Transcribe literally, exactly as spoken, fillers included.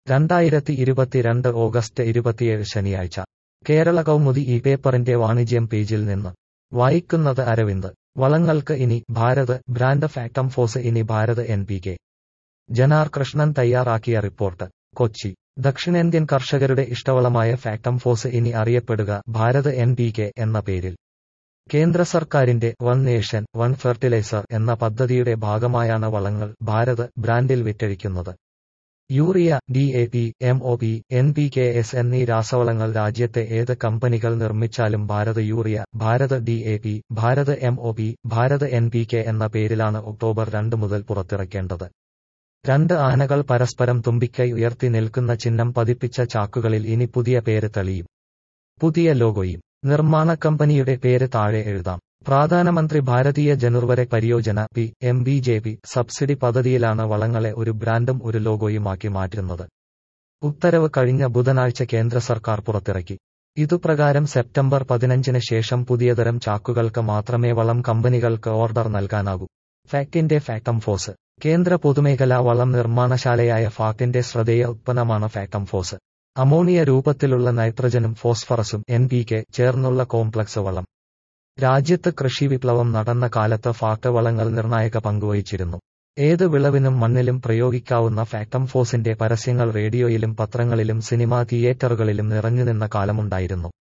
രണ്ടായിരത്തി ഇരുപത്തിരണ്ട് ഓഗസ്റ്റ് ഇരുപത്തിയേഴ് ശനിയാഴ്ച കേരള കൗമുദി ഈ പേപ്പറിന്റെ വാണിജ്യം പേജിൽ നിന്ന് വായിക്കുന്നത് അരവിന്ദ്. വളങ്ങൾക്ക് ഇനി ഭാരത് ബ്രാൻഡ് ഫാക്ടം ഫോസ് ഇനി ഭാരത് എൻ പി കെ. ജനാർ കൃഷ്ണൻ തയ്യാറാക്കിയ റിപ്പോർട്ട്. കൊച്ചി. ദക്ഷിണേന്ത്യൻ കർഷകരുടെ ഇഷ്ടവളമായ ഫാക്ടം ഫോസ് ഇനി അറിയപ്പെടുക ഭാരത് എൻ പി കെ എന്ന പേരിൽ. കേന്ദ്ര സർക്കാരിന്റെ വൺ നേഷൻ വൺ ഫെർട്ടിലൈസർ എന്ന പദ്ധതിയുടെ ഭാഗമായാണ് വളങ്ങൾ ഭാരത് ബ്രാൻഡിൽ വിറ്റഴിക്കുന്നത്. Urea, D A P, M O P, N P K S എന്നീ രാസവളങ്ങൾ രാജ്യത്തെ ഏത് കമ്പനികൾ നിർമ്മിച്ചാലും Bharat urea, Bharat D A P, Bharat M O P, Bharat N P K എന്ന പേരിലാണ് ഒക്ടോബർ രണ്ട് മുതൽ പുറത്തിറക്കേണ്ടത്. രണ്ട് ആനകൾ പരസ്പരം തുമ്പിക്കൈ ഉയർത്തി നിൽക്കുന്ന ചിഹ്നം പതിപ്പിച്ച ചാക്കുകളിൽ ഇനി പുതിയ പേര് തെളിയും. പുതിയ ലോഗോയും. നിർമ്മാണ കമ്പനിയുടെ പേര് താഴെ എഴുതാം. Pradhan Mantri Bharatiya Janurvara Pariyojana P M B J P subsidy പദ്ധതിയിലാണ് വളങ്ങളെ ഒരു ബ്രാൻഡും ഒരു ലോഗോയുമാക്കി മാറ്റുന്നത്. ഉത്തരവ് കഴിഞ്ഞ ബുധനാഴ്ച കേന്ദ്ര സർക്കാർ പുറത്തിറക്കി. ഇതുപ്രകാരം സെപ്റ്റംബർ പതിനഞ്ചിന് ശേഷം പുതിയതരം ചാക്കുകൾക്ക് മാത്രമേ വളം കമ്പനികൾക്ക് ഓർഡർ നൽകാനാകൂ. ഫാക്ടിന്റെ ഫാക്ടം ഫോസ്. കേന്ദ്ര പൊതുമേഖലാ വളം നിർമ്മാണശാലയായ ഫാക്ടിന്റെ ശ്രദ്ധേയ ഉത്പന്നമാണ് ഫാക്ടം ഫോസ്. അമോണിയ രൂപത്തിലുള്ള നൈട്രജനും ഫോസ്ഫറസും എൻ പി കെ ചേർന്നുള്ള കോംപ്ലക്സ് വളം. രാജ്യത്ത് കൃഷി വിപ്ലവം നടന്ന കാലത്ത് ഫാക്ട് വളങ്ങൾ നിർണായക പങ്കുവഹിച്ചിരുന്നു. ഏത് വിളവിനും മണ്ണിലും പ്രയോഗിക്കാവുന്ന ഫാക്ടം ഫോസിന്റെ പരസ്യങ്ങൾ റേഡിയോയിലും പത്രങ്ങളിലും സിനിമാ തിയേറ്ററുകളിലും നിറഞ്ഞുനിന്ന കാലമുണ്ടായിരുന്നു.